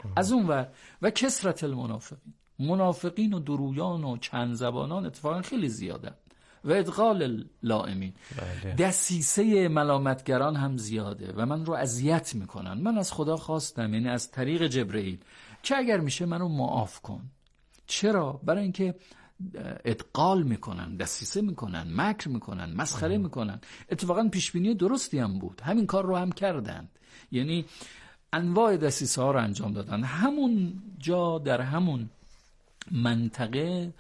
از اون ور و کثرت المنافقین، منافقین و درویان و چند زبانان اتفاقا خیلی زیادن و ادغال لائمین. دسیسه ملامتگران هم زیاده و من رو اذیت میکنن. من از خدا خواستم، یعنی از طریق جبرئیل، که اگر میشه منو معاف کن. چرا؟ برای اینکه ادغال میکنن، دسیسه میکنن، مکر میکنن، مسخره میکنن. اتفاقا پیشبینی درستی هم بود، همین کار رو هم کردند، یعنی انواع دسیسه ها رو انجام دادن. همون جا در همون منطقه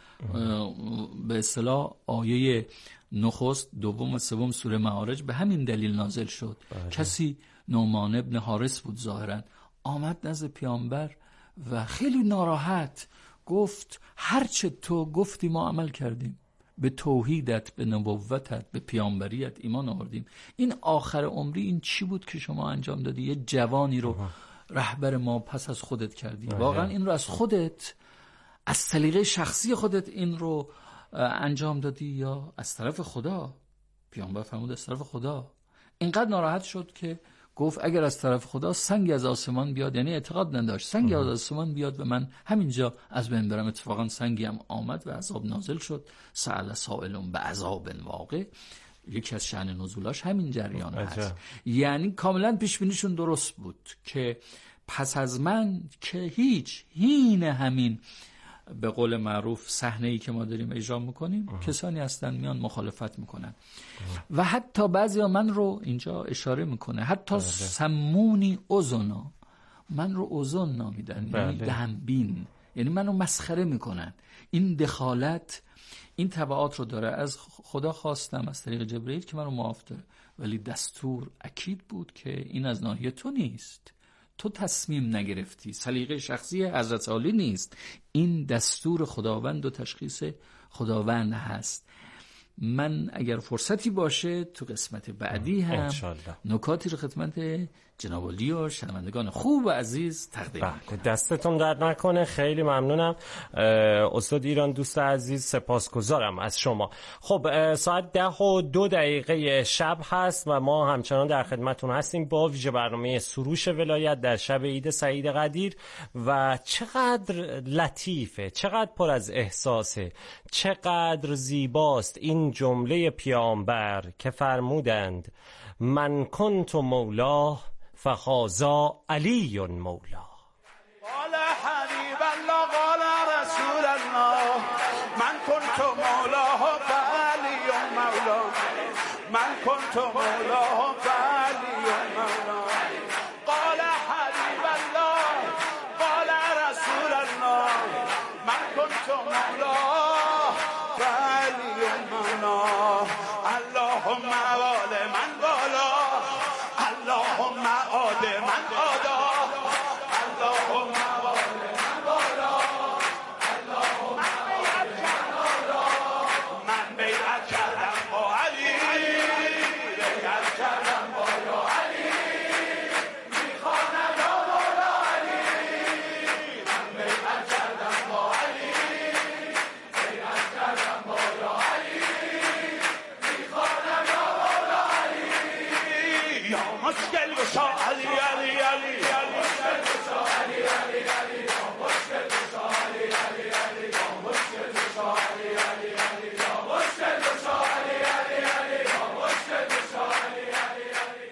به اصطلاح آیه نخست، دوم و سوم سوره معارج به همین دلیل نازل شد. کسی نعمان ابن حارث بود ظاهرا، آمد نزد پیامبر و خیلی ناراحت گفت هرچه تو گفتی ما عمل کردیم، به توحیدت، به نبوتت، به پیامبریت ایمان آوردیم. این آخر عمری این چی بود که شما انجام دادی؟ یه جوانی رو رهبر ما پس از خودت کردی. واقعا این رو از خودت، از سلیقه شخصی خودت این رو انجام دادی یا از طرف خدا؟ پیامبر فرمود از طرف خدا. اینقدر ناراحت شد که گفت اگر از طرف خدا سنگ از آسمان بیاد، یعنی اعتقاد نداشت سنگ از آسمان بیاد و من همینجا از بین برم. اتفاقا سنگی هم آمد و عذاب نازل شد. سأل سائل بعذاب واقع، یکی از شأن نزولاش همین جریان هست. یعنی کاملا پیشبینیشون درست بود که پس از من که هیچ هین همین به قول معروف صحنه‌ای که ما داریم اجرا میکنیم کسانی هستن میان مخالفت میکنن و حتی بعضیا من رو اینجا اشاره میکنه حتی سمونی اذنا، من رو اذن نامیدن، یعنی دهنبین، یعنی منو مسخره میکنن. این دخالت این تبعات رو داره. از خدا خواستم از طریق جبرئیل که منو معاف داره، ولی دستور اکید بود که این از ناحیه تو نیست، تو تصمیم نگرفتی، سلیقه شخصی حضرت عالی نیست، این دستور خداوند و تشخیص خداوند هست. من اگر فرصتی باشه تو قسمت بعدی هم نکاتی رو خدمت جناب عالی و شنوندگان خوب و عزیز تقدیم می‌کنم. دستتون درد نکنه، خیلی ممنونم استاد ایران دوست عزیز، سپاسگزارم از شما. خب ساعت 10:02 شب هست و ما همچنان در خدمتون هستیم با ویژه برنامه سروش ولایت در شب عید سعید قدیر. و چقدر لطیفه، چقدر پر از احساسه، چقدر زیباست این جمله پیامبر که فرمودند من کنت مولاه فخازا علی مولاه. قال حبیب الله قال رسول الله من کنت مولاه فعلی مولاه، من کنت مولاه فعلی مولاه. قال حبیب الله قال رسول الله من کنت مولاه فعلی مولاه. اللهم وال من والا، اللهم عاد من عادا، اللهم وال من والا، اللهم عاد من عادا. من بیعت کردم با علی، بیعت کردم با یا علی، میخوانم یا مولا علی. من بیعت کردم با علی، بیعت کردم با یا علی، میخوانم یا مولا علی. یا مشکل گشا علی علی علی علی، مشکل گشا علی علی علی، یا مشکل گشا علی علی علی، یا مشکل گشا علی علی علی، یا مشکل گشا علی علی علی، یا مشکل گشا علی علی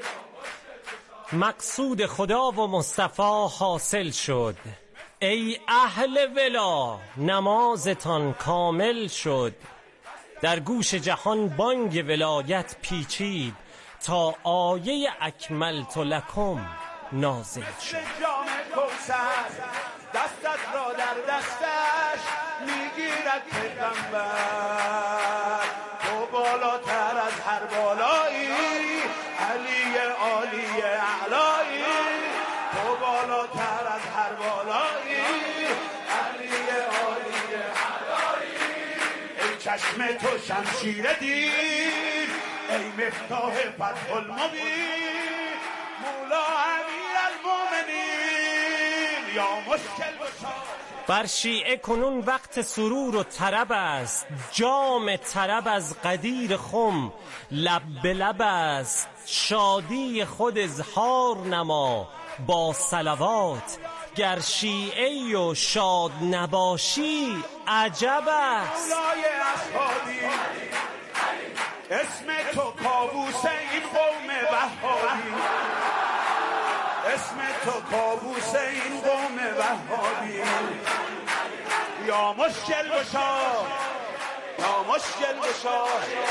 علی. مقصود خدا و مصطفی حاصل شد، ای اهل ولا نمازتان کامل شد. در گوش جهان بانگ ولایت پیچید تا آیه اکملت لکم نازل شد. جام کوثر دستت را در دستش میگیرد پیغمبر، تو بالاتر از هر بالایی، علی عالی اعلایی، تو بالاتر از هر بالایی، علی عالی اعلایی. ای چشم تو شمشیر دین، ای مفتاح فتح المبین، مولا امیر المؤمنین، یا مشکل گشا. بر شیعه کنون وقت سرور و طرب است، جام طرب از قدیر خم لب به لب است. شادی خود اظهار نما با صلوات، گر شیعی و شاد نباشی عجب است. مولای اصحابی اسم تو کابوس این قوم وهابی، اسم تو کابوس این قوم وهابی. یا مشکل گشا، یا مشکل گشا،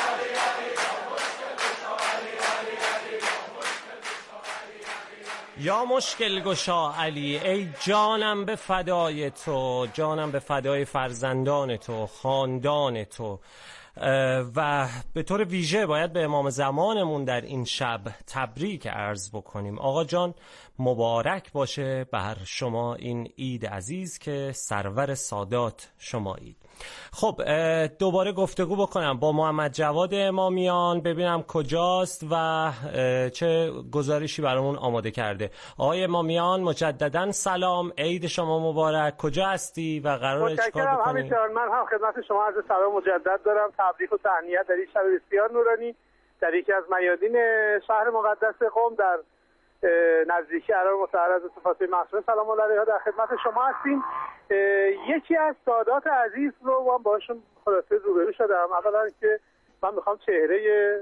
یا مشکل گشا علی، ای جانم به فدای تو، جانم به فدای فرزندان تو، خاندان تو. و به طور ویژه باید به امام زمانمون در این شب تبریک عرض بکنیم. آقا جان مبارک باشه بر شما این عید عزیز که سرور سادات شمایید. خب دوباره گفتگو بکنم با محمد جواد امامیان ببینم کجاست و چه گزارشی برامون آماده کرده. آقای امامیان مجددا سلام، عید شما مبارک. کجا هستی و قراره چیکار بکنی؟ من هم خدمت شما عرض سلام مجدد دارم، تبریک و تهنیت در این شب بسیار نورانی در یکی از میادین شهر مقدس قم در نزدیکی حرم مطهر حضرت فاطمه معصومه سلام الله علیها در خدمت شما هستیم. یکی از سادات عزیز رو من باشون خلاصه روبرو شدم. اولا که من میخوام چهره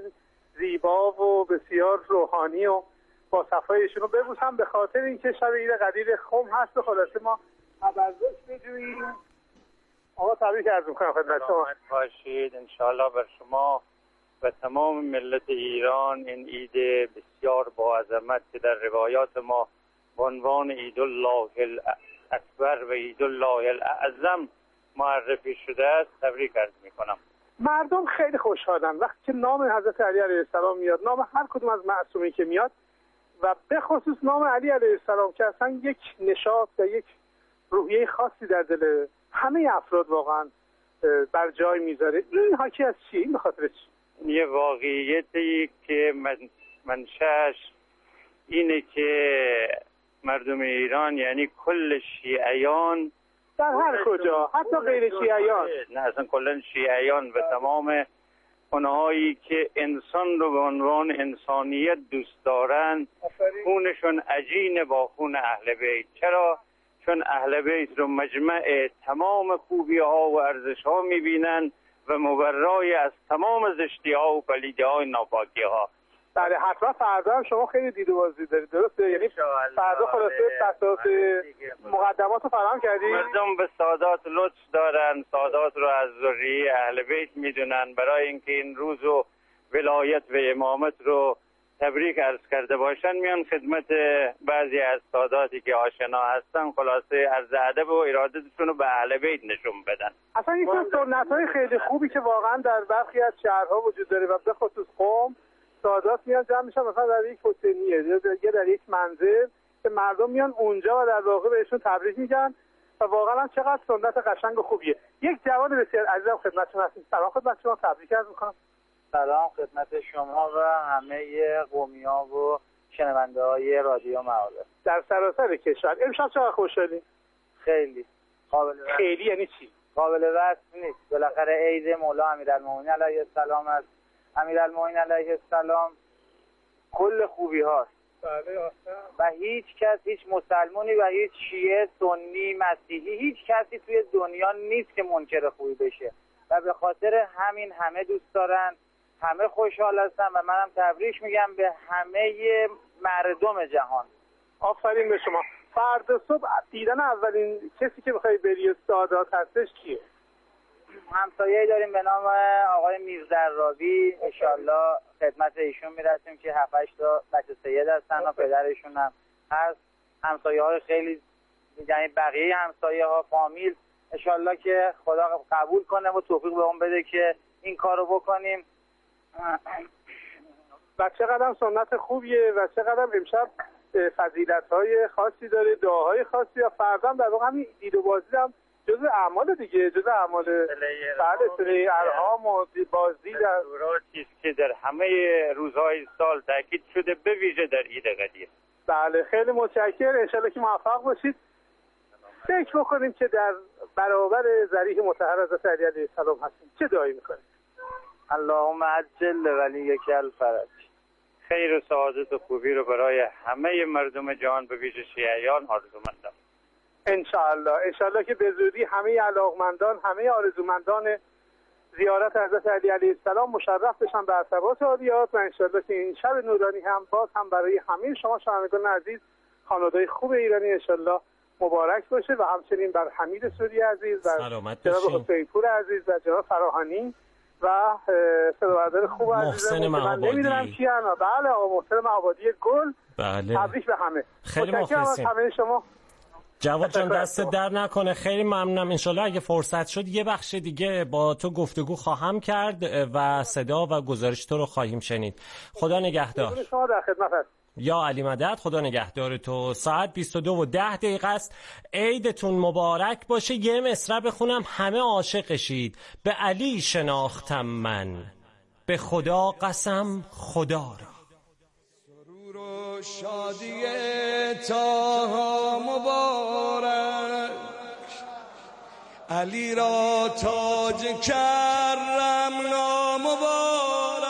زیبا و بسیار روحانی و با صفای ایشون رو ببوسم به خاطر اینکه شب عید قدیر خم هست و خلاصه ما تبرک بدویم. آقا تبریک عرض میکنم خدمت شما. سلامت باشید انشاءالله بر شما و تمام ملت ایران این عید بسیار با عظمت که در روایات ما به عنوان عید الله الاکبر و عید الله الاعظم معرفی شده است تبریک عرض میکنم. مردم خیلی خوشحالن وقتی که نام حضرت علی علیه السلام میاد، نام هر کدوم از معصومین که میاد و به خصوص نام علی علیه السلام که اصلا یک نشاط و یک روحیه خاصی در دل همه افراد واقعا بر جای میذاره. این حاکی از چی؟ این به خاطر چی؟ یه واقعیتی که منشأش اینه که مردم ایران یعنی کل شیعیان در هر کجا حتی غیر شیعیان، نه اصلا کلا شیعیان و تمام اونهایی که انسان رو به عنوان انسانیت دوست دارن خونشون عجین با خون اهل بیت. چرا؟ چون اهل بیت رو مجمع تمام خوبی ها و ارزش ها میبینن و مبرای از تمام زشتی ها و پلیدی های ناپاکی ها. بله حتما فردا هم شما خیلی دید و بازدید دارید درسته؟ یعنی فردا خلاصه بساط مقدمات رو فراهم کردید؟ مردم به سادات لطف دارن، سادات رو از ذریه اهل بیت میدونن. برای اینکه این روز و ولایت و امامت رو تبریک عرض کرده باشن میان خدمت بعضی از ساداتی که آشنا هستن خلاصه عرض ادب و ارادتشون رو به اهل بیت نشون بدن. اصلا این سنت‌های خیلی خوبی که واقعا در برخی از شهرها وجود داره و به خصوص قم سادات میان جمع میشن مثلا در یک حسینیه یا در یک منزل که مردم میان اونجا و در واقع بهشون تبریک میگن و واقعا چقدر سنت قشنگ و خوبیه. یک جوان بسیار عزیزم خدمتتون هستیم. سلام خدمت شما، تبریک عرض می‌کنم. سلام خدمت شما و همه قومی‌ها و شنونده‌های رادیو معارف در سراسر کشور. امشب چقدر خوشحالی؟ خیلی قابل خیلی یعنی چی؟ قابل وصف نیست. بالاخره عید مولا امیرالمومنین علیه السلام است. امیرالمومنین علیه السلام کل خوبی هاست. بله و هیچ کس، هیچ مسلمانی و هیچ شیعه، سنی، مسیحی، هیچ کسی توی دنیا نیست که منکر خوبی بشه و به خاطر همین همه دوست دارن، همه خوشحال هستن و منم تبریک میگم به همه مردم جهان. آفرین به شما. فردا صبح دیدن اولین کسی که بخوای بری سادات هستش کیه؟ همسایه‌ای داریم به نام آقای میرزراوی، انشالله خدمت ایشون میرسیم که 7-8 تا بچه سید هستن و پدرشون هم هست. همسایه‌های خیلی یعنی بقیه همسایه‌ها فامیل انشالله که خدا قبول کنه و توفیق بهمون بده که این کارو بکنیم. و چقدر سنت خوبیه و چقدر امشب فضیلت‌های خاصی داره، دعاهای خاصی و فردا هم در واقع همین دید و بازدید هم جزء اعمال دیگه، جزء اعمال صله ارحام و بازدید چیزی که در همه روزهای سال تاکید شده به ویژه در عید قدیر. بله خیلی متشکرم، انشالله که موفق باشید. فکر بکنیم که در برابر ذریح مطهر حضرت علی علیه السلام هستیم، چه دعایی میکنیم؟ اللهم عجل ولیک الفرج. خیر و سعادت و خوبی رو برای همه مردم جهان به ویژه شیعیان آرزومندم. انشاءالله که به زودی همه علاقمندان، همه آرزومندان زیارت حضرت علی علیه السلام مشرف بشن به عصبات عالیات و انشاءالله که این شب نورانی هم باز هم برای همه شما شنوندگان عزیز، خانواده‌های خوب ایرانی انشاءالله مبارک باشه و همچنین بر حمید سوری عزیز و جناب حسین‌پور عزیز و جناب فراهانی و صداوردار خوب عزیزم که من نمیدونم کیان. بله آقا محسن آبادی گل. بله تبریک به همه. خیلی مخلصیم همه شما. جواد جان دست در نکنه، خیلی ممنونم. انشالله اگه فرصت شد یه بخش دیگه با تو گفتگو خواهم کرد و صدا و گزارش تو رو خواهیم شنید. خدا نگهدار. شما در خدمت هست. یا علی مدد. خدا نگهدار تو. ساعت 22:10 است. عیدتون مبارک باشه. یه مصرع بخونم همه عاشقشید. به علی شناختم من، به خدا قسم خدا را. سرور و شادی طه مبارک، علی را تاج کرم نامبارک،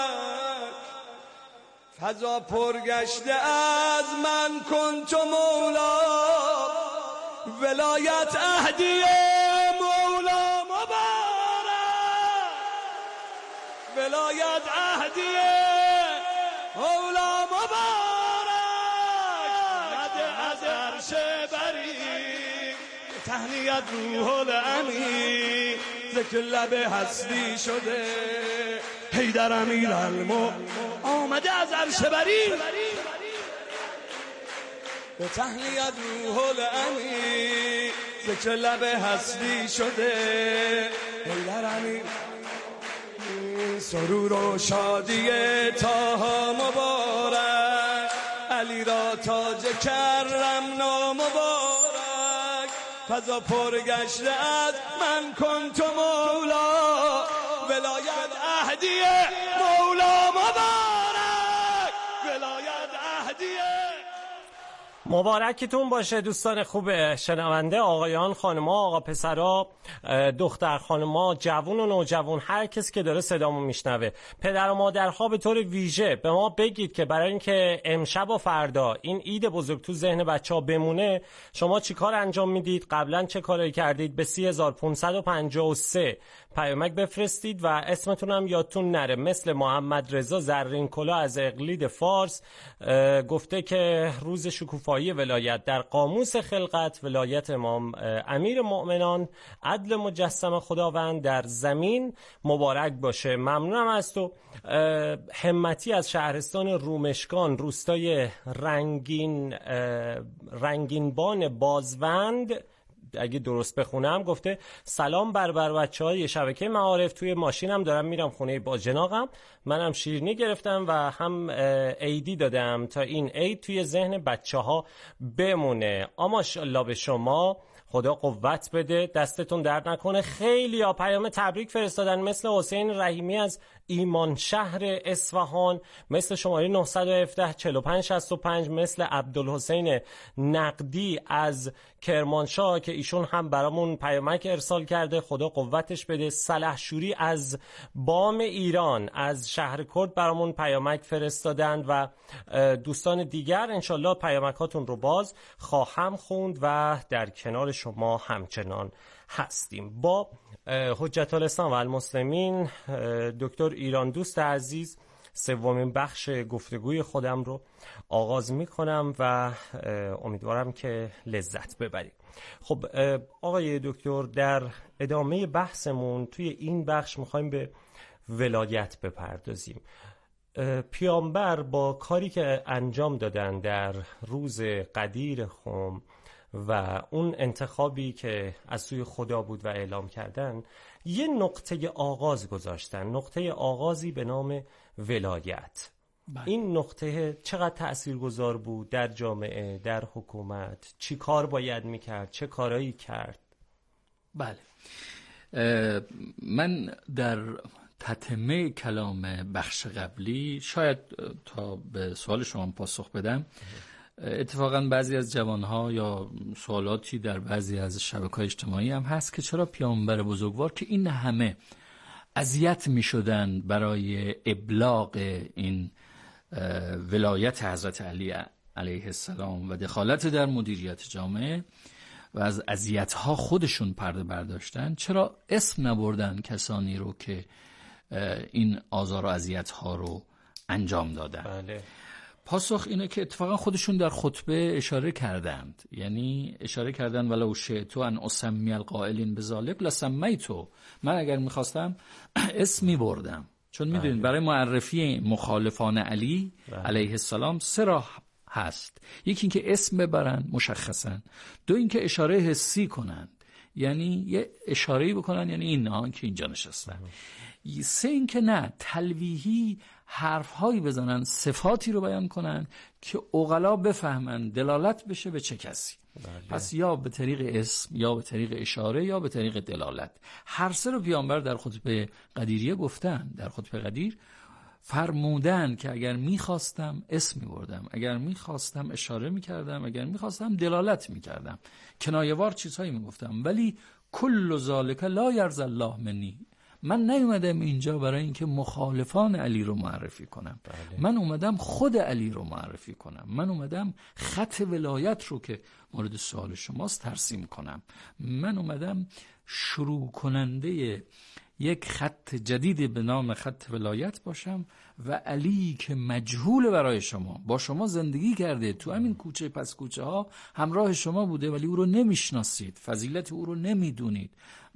فضا پرگشته از من کن تو مولا، ولایت عهدی مولا مبارک، ولایت عهدی مولا مبارک، نده از عرش بریم تهنیت روح الامین، ذکر لب هستی شده حیدر امیرالمو آمده از عرش بریم، به تهنیت روح الامین، ذکر لب هستی شده حیدر امیر. سرور و شادی طه مبارک، علی را تاج کرم نامبارک، فضا پرگشته از من کن تو مولا، ولایت عهدی مولا مبارک، ولایت عهدی. مبارکتون باشه دوستان خوب شنونده، آقایان، خانم‌ها، آقا پسرا، دختر خانم‌ها، جوون و نوجوان، هر کس که داره صدامو میشنوه، پدر و مادرها به طور ویژه به ما بگید که برای اینکه امشب و فردا این عید بزرگ تو ذهن بچه‌ها بمونه شما چی کار انجام میدید، قبلا چه کاری کردید. به 30553 پیامک بفرستید و اسمتون هم یادتون نره. مثل محمد رضا زرین کلاه از اقلید فارس گفته که روز شکوفایی ولایت در قاموس خلقت، ولایت امام امیر مؤمنان، عدل مجسم خداوند در زمین مبارک باشه. ممنونم از تو. همتی از شهرستان رومشکان، روستای رنگینبان بازوند، اگه درست بخونم، گفته سلام بر بچه‌های شبکه معارف، توی ماشینم دارم میرم خونه باجناقم، منم شیرینی گرفتم و هم عیدی دادم تا این عید توی ذهن بچه‌ها بمونه. ماشاءالله به شما، خدا قوت بده، دستتون درد نکنه. خیلی ها پیام تبریک فرستادن، مثل حسین رحیمی از ایمان شهر اصفهان، مثل شماره 917 4565، مثل عبدالحسین نقدی از کرمانشاه که ایشون هم برامون پیامک ارسال کرده، خدا قوتش بده. سلحشوری از بام ایران، از شهر کرد برامون پیامک فرستادن و دوستان دیگر. انشالله پیامکاتون رو باز خواهم خوند و در کنار شما همچنان هستیم. با حجت الاسلام و المسلمین دکتر ایران دوست عزیز سومین بخش گفتگوی خودم رو آغاز می کنم و امیدوارم که لذت ببرید. خب آقای دکتر، در ادامه بحثمون توی این بخش میخوایم به ولایت بپردازیم. پیامبر با کاری که انجام دادن در روز قدیر خم و اون انتخابی که از سوی خدا بود و اعلام کردن، یه نقطه آغاز گذاشتن، نقطه آغازی به نام ولایت. این نقطه چقدر تأثیرگذار بود در جامعه، در حکومت؟ چی کار باید میکرد؟ چه کارایی کرد؟ بله، من در تتمه کلام بخش قبلی شاید تا به سوال شما پاسخ بدم، اتفاقا بعضی از جوانها یا سوالاتی در بعضی از شبکه‌های اجتماعی هم هست که چرا پیامبر بزرگوار که این همه اذیت می شدن برای ابلاغ این ولایت حضرت علی علیه السلام و دخالت در مدیریت جامعه، و از اذیت‌ها خودشون پرده برداشتن، چرا اسم نبردن کسانی رو که این آزار و اذیت‌ها رو انجام دادن؟ بله. پاسخ اینه که اتفاقا خودشون در خطبه اشاره کردند، یعنی اشاره کردن ولو شئت ان اسمی القائلین بذالک لسمیتو، من اگر میخواستم اسم میبردم، چون میدونید برای معرفی مخالفان علی علیه السلام 3 راه هست. یکی این که اسم ببرن مشخصا، 2 این که اشاره حسی کنن، یعنی یه اشاره‌ای بکنن، یعنی اینا که اینجا نشستن، 3 این که نه تلویحی حرف‌هایی بزنن، صفاتی رو بیان کنن که عقلا بفهمن دلالت بشه به چه کسی. پس یا به طریق اسم، یا به طریق اشاره، یا به طریق دلالت. هر 3 رو پیامبر در خطبه قدیریه گفتن. در خطبه قدیر فرمودن که اگر میخواستم اسم میبردم، اگر میخواستم اشاره میکردم، اگر میخواستم دلالت میکردم، کنایه‌وار چیزهایی میگفتم، ولی کل ذالک لا یرضی الله منی. من نیومدم اینجا برای اینکه مخالفان علی رو معرفی کنم. من اومدم خود علی رو معرفی کنم. من اومدم خط ولایت رو که مورد سوال شماست ترسیم کنم. من اومدم شروع کننده یک خط جدید به نام خط ولایت باشم و علی که مجهول برای شما، با شما زندگی کرده، تو همین کوچه پس کوچه ها همراه شما بوده، ولی او رو نمیشناسید، فضیلت او رو نمیدونید.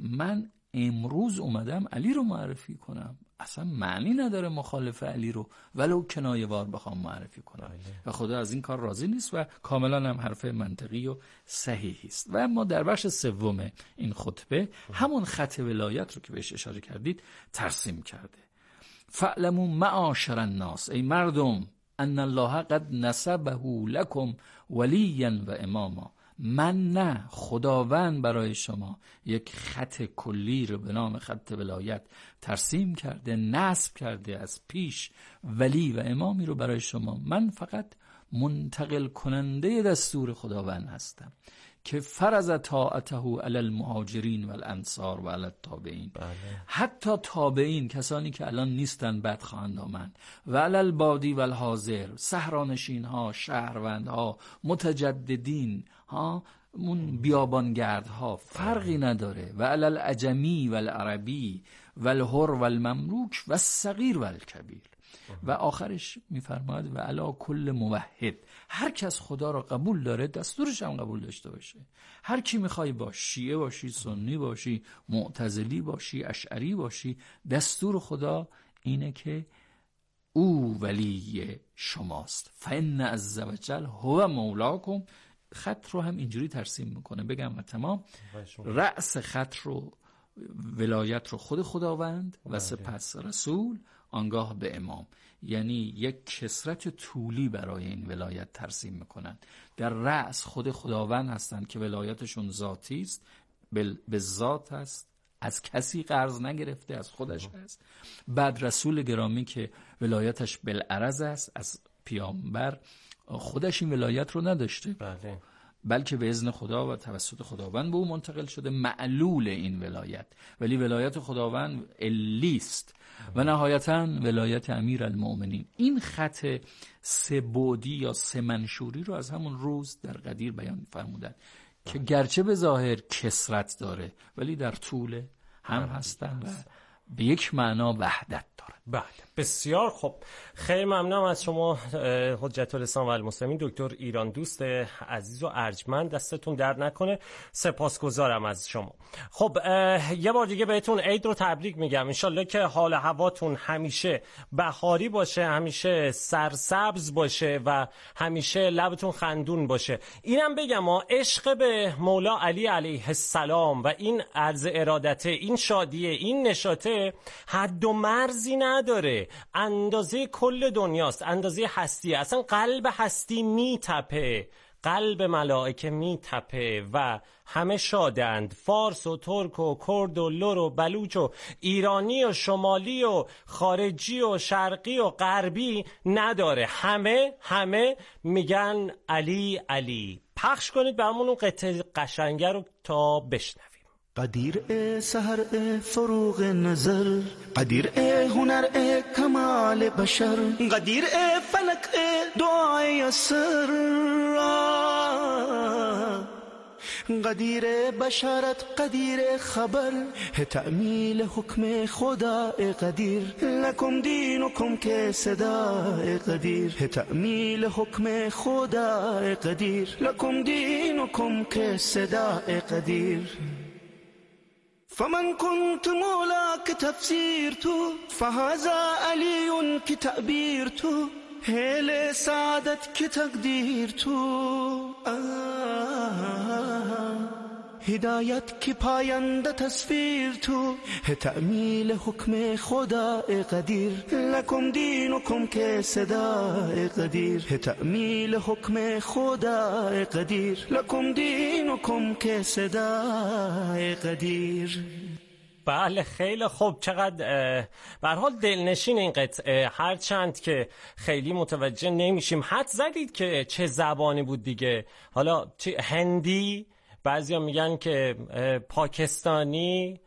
من امروز اومدم علی رو معرفی کنم. اصلا معنی نداره مخالف علی رو ولو کنایه وار بخوام معرفی کنم و خدا از این کار راضی نیست و کاملا هم حرف منطقی و صحیحی است. و اما در بخش 3 این خطبه همون خط ولایت رو که بهش اشاره کردید ترسیم کرده. فاعلموا معاشر الناس، ای مردم، ان الله قد نسبه لكم ولیا و اماما. من نه، خداوند برای شما یک خط کلی رو به نام خط ولایت ترسیم کرده، نصب کرده از پیش ولی و امامی رو برای شما. من فقط منتقل کننده دستور خداوند هستم که فرض طاعته علی المهاجرین و الانصار و علی التابعین. حتی تابعین، کسانی که الان نیستن بعد خواهند آمد، و علی البادی و الحاضر، صحرانشین ها، شهروند ها، متجددین ها، اون بیابانگرد ها، فرقی نداره. و علی العجمی و العربی و الحر و المملوک و الصغیر و الکبیر. و آخرش میفرماید و علی کل موحد، هر کس خدا را قبول داره دستورش هم قبول داشته باشه. هر کی میخوای باش، شیعه باشی، سنی باشی، معتزلی باشی، اشعری باشی، دستور خدا اینه که او ولی شماست. فإن عز وجل هو مولاکم. خط رو هم اینجوری ترسیم میکنه، بگم و تمام. رأس خط رو، ولایت رو خود خداوند و سپس رسول، آنگاه به امام. یعنی یک کثرت طولی برای این ولایت ترسیم میکنن. در رأس خود خداوند هستند که ولایتشون ذاتی است، به ذات است، از کسی قرض نگرفته، از خودش است. بعد رسول گرامی که ولایتش بالعرض است، از پیامبر، خودش این ولایت رو نداشته، بلکه به اذن خدا و توسط خداوند به او منتقل شده، معلول این ولایت. ولی ولایت خداوند علیست. و نهایتاً ولایت امیر المؤمنین. این خط 3 بعدی یا 3 منشوری رو از همون روز در قدیر بیان فرمودن که گرچه به ظاهر کثرت داره ولی در طول هم هستن و به یک معنا وحدت داره. بله، بسیار خوب. خیلی ممنونم از شما حجت الاسلام و المسلمین دکتر ایران دوست عزیز و ارجمند. دستتون درد نکنه، سپاسگزارم از شما. خب یه بار دیگه بهتون عید رو تبریک میگم. انشالله که حال هواتون همیشه بهاری باشه، همیشه سرسبز باشه و همیشه لبتون خندون باشه. اینم بگم عشق به مولا علی علیه السلام و این عرض ارادته، این شادیه، این نشاطه حد و مرزی نداره. اندازه کل دنیاست، اندازه هستی. اصلا قلب هستی میتپه، قلب ملائکه میتپه و همه شادند. فارس و ترک و کرد و لر و بلوچ و ایرانی و شمالی و خارجی و شرقی و غربی نداره. همه میگن علی علی. پخش کنید برامون اون قطعه قشنگه رو تا بشنویم. قدیر سحر فروغ نظر، قدیر هنر کمال بشر، قدیر فلک دعای سر، قدیر بشارت قدیر خبر ہے تعمیل حکم خدا قدیر لکم دینکم که صدا قدیر ہے تعمیل حکم خدا قدیر لکم دینکم که صدا قدیر فمن كنت مولاك تفسير تو فهذا علي كتعبير تو هيل سعادت كتقدير تو هدایت کی پاینده تصویر تو ہے تعمیل حکم خدا قدیر لکم دینکم که صدا قدیر ہے تعمیل حکم خدا قدیر لکم دینکم که صدا قدیر. بله خیلی خوب. چقدر به هر حال دلنشین این قطعه، هرچند که خیلی متوجه نمیشیم. حد زدید که چه زبانی بود دیگه؟ حالا هندی، بعضیا میگن که پاکستانی.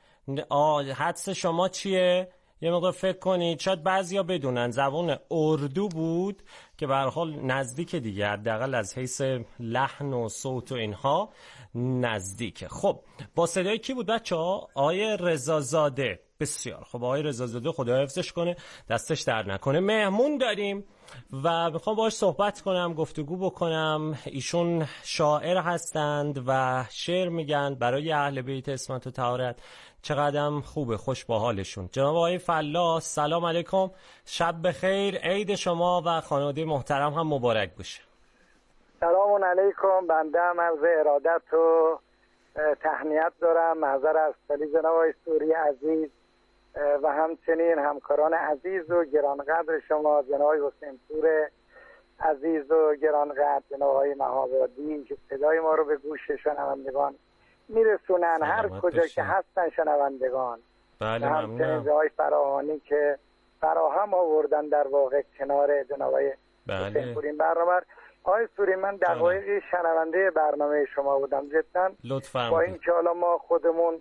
حدس شما چیه؟ یه مقدار فکر کنید. شاید بعضیا بدونن زبان اردو بود که به هر حال نزدیک دیگه، حداقل از حیث لحن و صوت و اینها نزدیکه. خب با صدای کی بود بچه‌ها؟ آقای رضازاده. بسیار خب، آقای رضازاده خدا حفظش کنه، دستش در نکنه. مهمون داریم و میخوام باهاش صحبت کنم، گفتگو بکنم. ایشون شاعر هستند و شعر میگن برای اهل بیت عصمت و طهارت. چقدرم خوبه، خوش با حالشون. جناب آقای فلاح سلام علیکم، شب بخیر، عید شما و خانواده محترم هم مبارک باشه. سلام علیکم. بنده هم عرض ارادت و تهنیت دارم، محضر از جناب آقای سوری عزیز و همچنین همکاران عزیز و گرانقدر شما، جناب آقای حسین پور عزیز و گرانقدر، جناب آقای مهابادی که صدای ما رو به گوش شنوندگان میرسونن هر کجا که هستن شنوندگان. بله ممنونم. همچنین آقای فراهانی که فراهم آوردن در واقع کنار جناب آقای حسین پور این برنامه. آقای سوری، من دقایقی شنونده برنامه شما بودم جدا. با این که حالا ما خودمون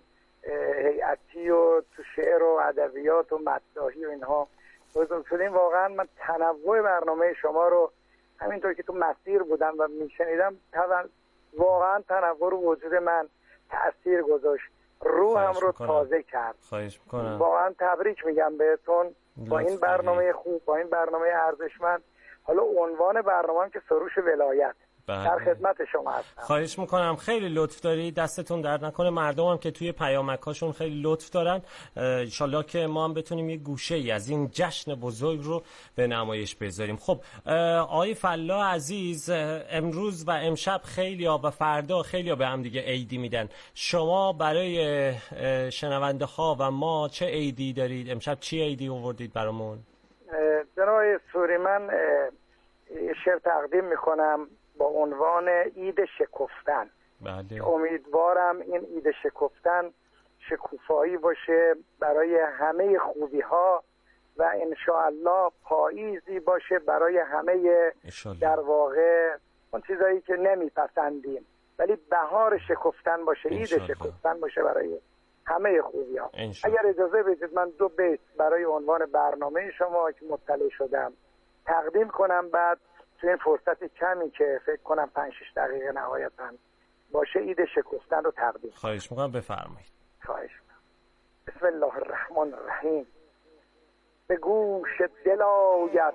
هیئتی و تو شعر و ادبیات و مداحی و اینها بزرگ شدیم، واقعا من تنوع برنامه شما رو همینطور که تو مسیر بودم و میشنیدم واقعا تنوع رو وجود من تأثیر گذاشت، روحم رو تازه کرد. خواهش میکنم. واقعا تبریک میگم بهتون با این برنامه خوب، با این برنامه ارزشمند. حالا عنوان برنامه که سروش ولایت. در خدمت شما هستم. خواهش میکنم، خیلی لطف داری، دستتون درد نکنه. مردم هم که توی پیامکاشون خیلی لطف دارن. انشالله که ما هم بتونیم یه گوشه ای از این جشن بزرگ رو به نمایش بذاریم. خب آقای فلاح عزیز، امروز و امشب خیلیا و فردا خیلیا به هم دیگه عیدی میدن. شما برای شنونده ها و ما چه عیدی دارید؟ امشب چی عیدی آوردید برامون؟ جناب سوری، من شعر تقدیم میکنم با عنوان عید شکفتن. بله. امیدوارم این عید شکفتن شکوفایی باشه برای همه خوبی ها و انشاءالله پاییزی باشه برای همه در واقع اون چیزایی که نمیپسندیم، ولی بهار شکفتن باشه، عید شکفتن باشه برای همه خوبی ها. اگر اجازه بدید من 2 بیت برای عنوان برنامه شما که مطلع شدم تقدیم کنم، بعد تو این فرصت کمی که فکر کنم 5-6 دقیقه نهایتاً باشه عید شکفتن رو تقدیم. خواهش میکنم، بفرمایید. خواهش میکنم. بسم الله الرحمن الرحیم. به گوش دل آید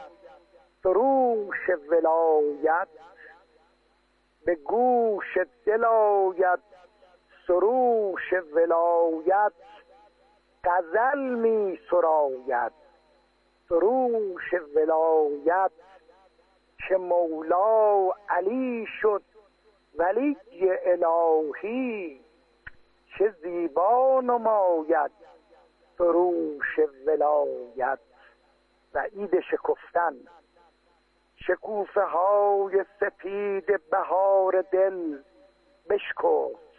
سروش ولایت، به گوش دل آید سروش ولایت، غزل می سراید سروش ولایت، که مولا علی شد ولی الهی، چه زیبا نماید سروش ولایت. و عید شکفتن. شکوفه های سپید بهار دل بشکفت،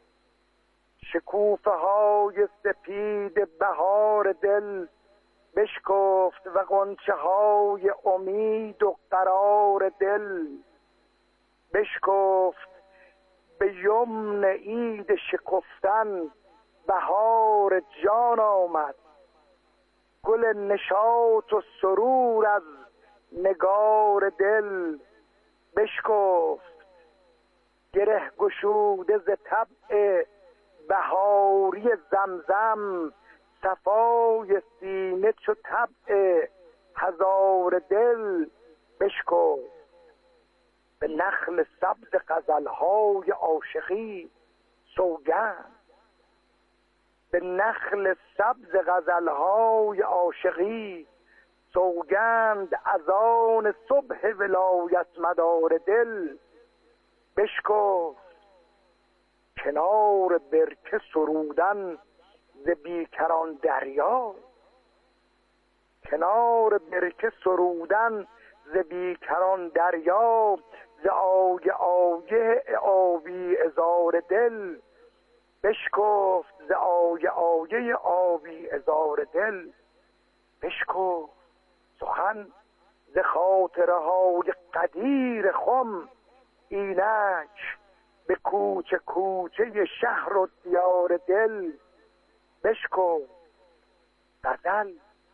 شکوفه های سپید بهار دل بشکفت، و غنچه های امید و قرار دل بشکفت. به یمن عید شکفتن بهار جان آمد، گل نشاط و سرور از نگار دل بشکفت. گره گشوده ز طبع بهاری زمزم، صفای سینه چو طبع هزار دل. بشکو به نخل سبز غزلهای عاشقی سوگند، به نخل سبز غزلهای عاشقی سوگند، از آن صبح ولایت مدار دل. بشکو کنار برکه سرودن ز بیکران دریا، کنار برکه سرودن ز بیکران دریا، ز آیه آیه آبی ازار دل. بشکفت ز آیه آیه آبی ازار دل. بشکفت سخن ز خاطره های قدیر خم، اینک به کوچه کوچه شهر و دیار دل. بشکفت غزل،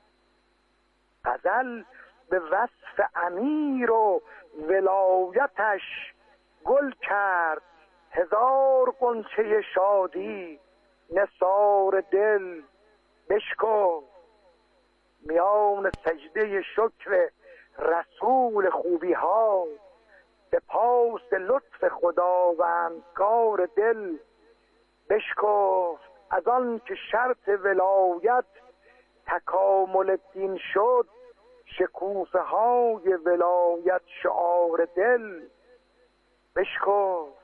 غزل به وصف امیر و ولایتش گل کرد هزار غنچه شادی نثار دل. بشکفت میان سجده شکر رسول خوبی ها، سپاس لطف خداوندگار دل. بشکفت از آن که شرط ولایت تکامل دین شد، شکوفه های ولایت شعار دل. بشکفت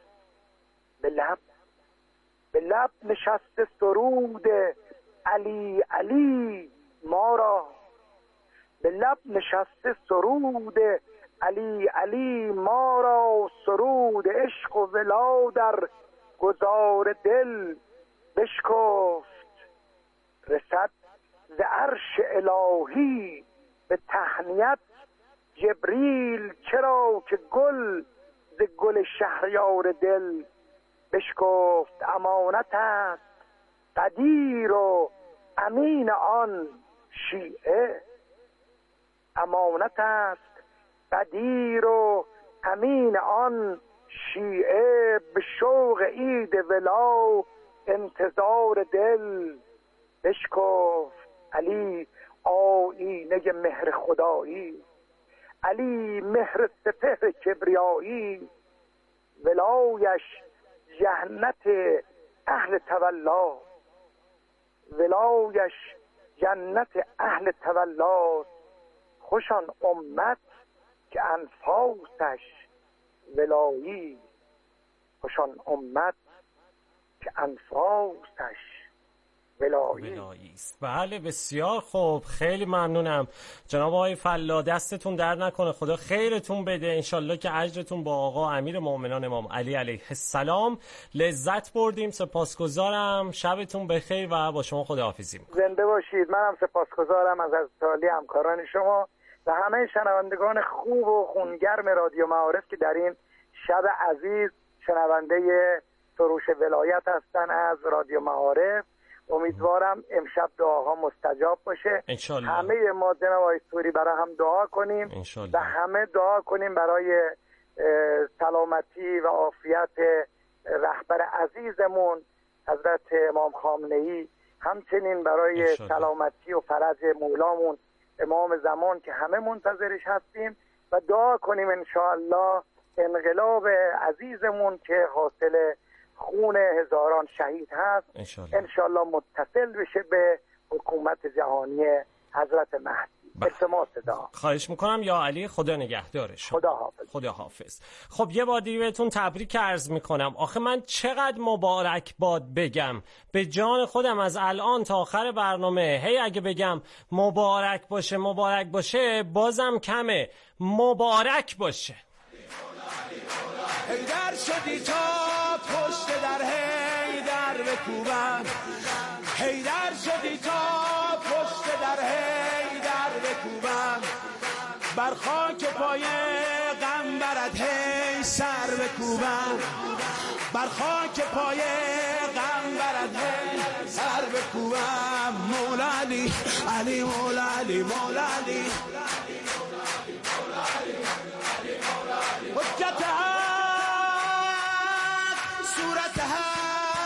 به لب نشسته سرود علی علی ما را، به لب نشسته سرود علی علی ما را، سرود عشق و ولا در گذار دل. بشکفت رسد ز عرش الهی به تهنیت جبریل، چرا که گل ز گل شهریار دل. بشکفت امانت است قدیر و امین آن شیعه، امانت است قدیر و امین آن شیعه، به شوق عید ولا انتظار دل. بشکفت علی آیینه مهر خدایی، علی مهر سپهر کبریایی، ولایش جنت اهل تولا، ولایش جنت اهل تولا. خوشان امت که انفاسش ولایی، خوشان امت که انفاسش ولایی است. بله بسیار خوب، خیلی ممنونم جناب آقای فلا، دستتون در نکنه، خدا خیرتون بده، انشالله که اجرتون با آقا امیر مومنان امام علی علیه السلام لذت بردیم. سپاسگزارم، شبتون بخیر و با شما خداحافظی میکنم. زنده باشید. منم سپاسگزارم از عزیزتالی همکاران شما و همه شنوندگان خوب و خونگرم رادیو معارف که در این شب عزیز شنونده سروش ولایت هستن از رادیو معارف. امیدوارم امشب دعاها مستجاب باشه. انشالله. همه ما جناب آقای سوری برای هم دعا کنیم انشالله. و همه دعا کنیم برای سلامتی و عافیت رهبر عزیزمون حضرت امام خامنه‌ای، همچنین برای انشالله. سلامتی و فرج مولامون امام زمان که همه منتظرش هستیم و دعا کنیم انشاءالله انقلاب عزیزمون که حاصل خون هزاران شهید هست انشالله متصل بشه به حکومت جهانی حضرت مهدی. التماس دعا. خواهش میکنم یا علی، خدا نگهدار شما. خدا حافظ. خدا حافظ. خب یه بار دیگه بهتون تبریک عرض میکنم. آخه من چقدر مبارک باد بگم به جان خودم از الان تا آخر برنامه. هی اگه بگم مبارک باشه بازم کمه. مبارک باشه. حیدر شدی تا پشت در حیدر بکوبم، حیدر شدی تا پشت در حیدر بکوبم، بر خاک پای غمبرت هی سر بکوبم، بر خاک پای غمبرت هی سر بکوبم. مولا علی علی مولا علی مولا علی حجت صورت هم